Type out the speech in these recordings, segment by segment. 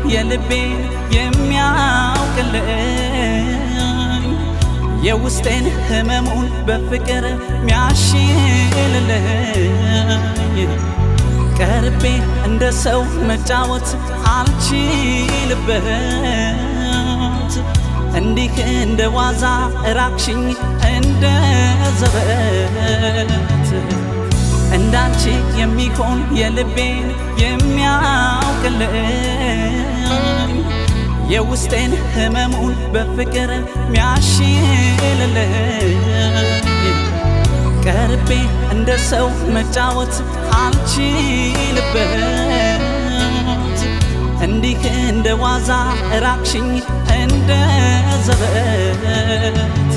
የልቤን የሚያውቅልኝ የውስጤን ህመሙን በፍቅር ሚያሽልልኝ ቀርቤ እንደ ሰው መጫወት አልችልበት እንዲህ እንደ ዋዛ ራቅሽኝ እንደ ዘበት እንዳንቺ የሚሆን የልቤን የሚያውቅልኝ የውስጤን ህመሙን በፍቅር ሚያሽልልኝ ቀርቤ እንደ ሰው መጫወት አልችልበት እንዲህ እንደ ዋዛ ራቅሽኝ እንደ ዘበት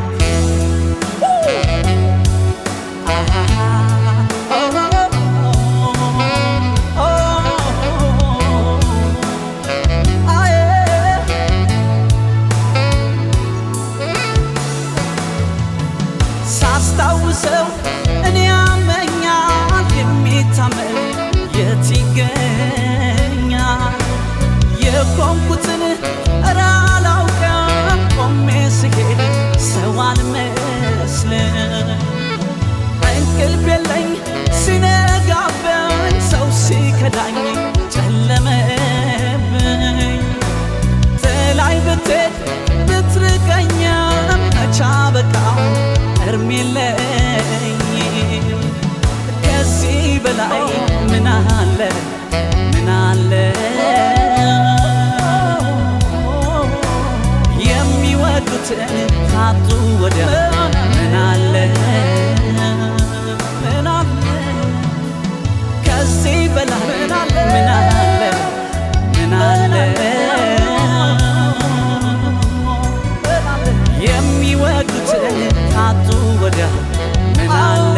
ሳስታውሰው እኔ ያመኛል የሚታመን የት ይገኛል የቆምኩትን እረ አላውቅም ቆሜ ስሄድ ሰው አልመስልም እንቅልፍ የለኝ ሲነጋብኝ ሰው ሲከዳኝ ጨለመብኝ ጥላኝ ብትሄድ ብትርቀኝም መቻ በቃው እርም የለኝም ከዚህ በላይ ምን አለ የሚወዱትን ካጡ ወዲያ ምን አለ ከዚህ በላይ ምን አለ የሚወዱትን ካጡ ወዲያ ምን አለ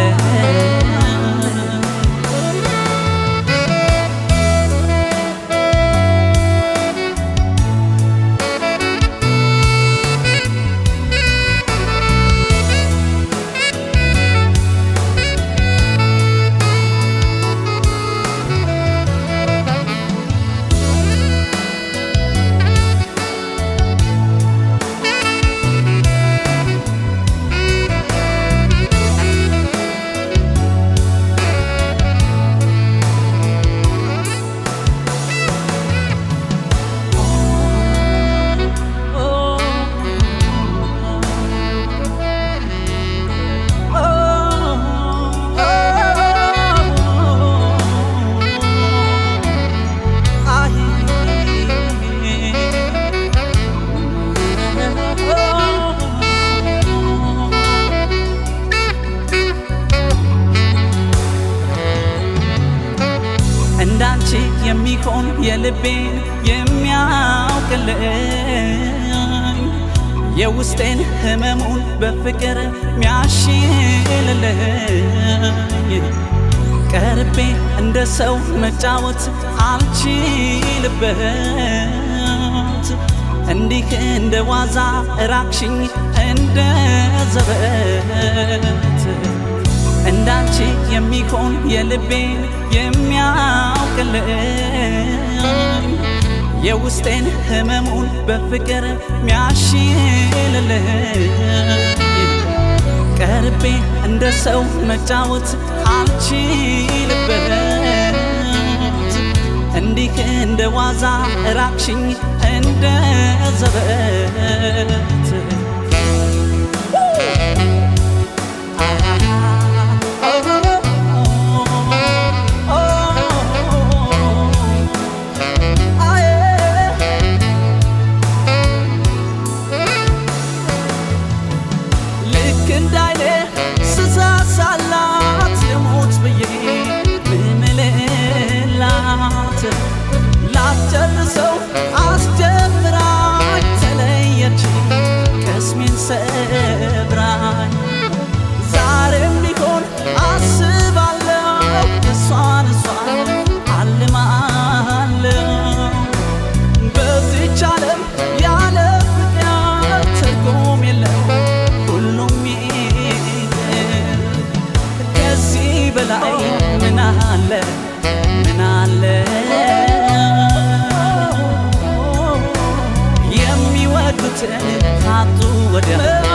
እንዳንቺ የሚሆን የልቤን የሚያውቅልኝ የውስጤን ህመሙን በፍቅር ሚያሽልልኝ ቀርቤ እንደ ሰው መጫወት አልችልበት እንዲህ እንደ ዋዛ ራቅሽኝ እንደ ዘበት እንዳንቺ የሚሆን የልቤን የሚያውቅልኝ የውስጤን ህመሙን በፍቅር ሚያሽልልኝ ቀርቤ እንደ ሰው መጫወት አልችልበት እንዲህ እንደ ዋዛ ራቅሽኝ እንደ ዘበት ላጨርሰው አስጀምራኝ ተለየች حياتي حطوا ودها